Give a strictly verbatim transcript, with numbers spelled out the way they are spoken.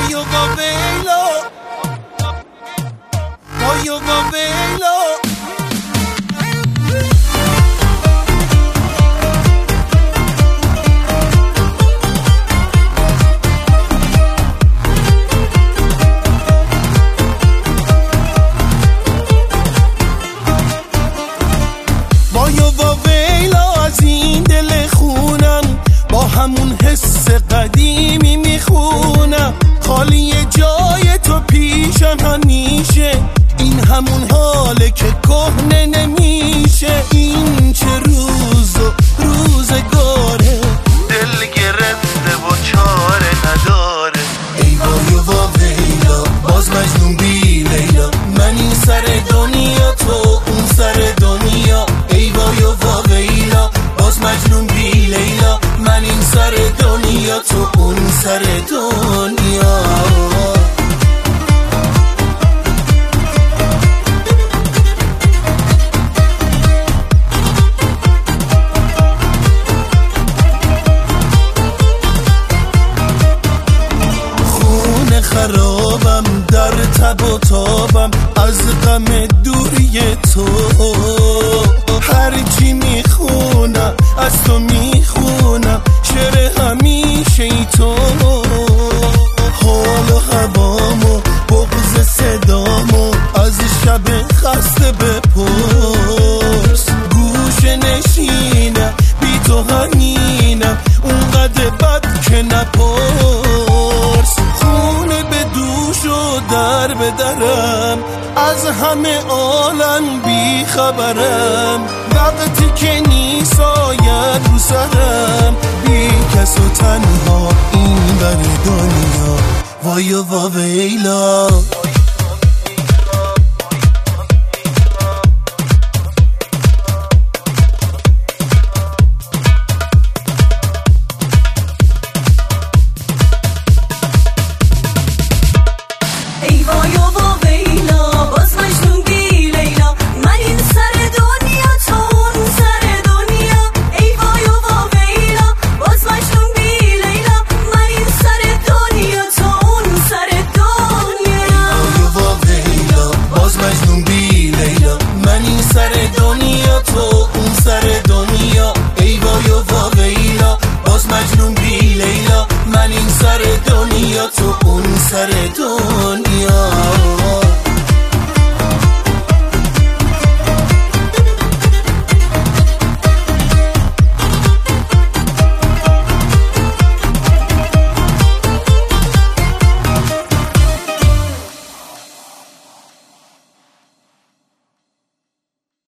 وای و ویلا وای و ویلا همون حس قدیمی میخونم خالی جای تو پیشم همیشه این همون حاله که کهنه نمیشه این چه روز و روزگاره دل گرفته و چاره نداره ای وای و ویلا باز مجنون بی لیلا من این سر دنیا تو اون سر دنیا ای وای و ویلا باز مجنون بی لیلا من این سر دنیا تو اون سر دنیا خونه خرابم در تب و تابم از غم دوری تو هرچی میخونم از تو میخونم شعر همیشه ای تو حال و هوامو بغض صدامو از شب خسته بپرس گوش نشینم بی تو همینم اونقدر بد که نپرس خونه به دوش و در به درم از همه عالم بی خبرم وقتی که نیست آید رو سرم بی کس و تنها این بر دنیا وای و ویلا سر دنیا تو اون سر دنیا ای وای و ویلا باز مجنون بی لیلا من این سر دنیا تو اون سر دنیا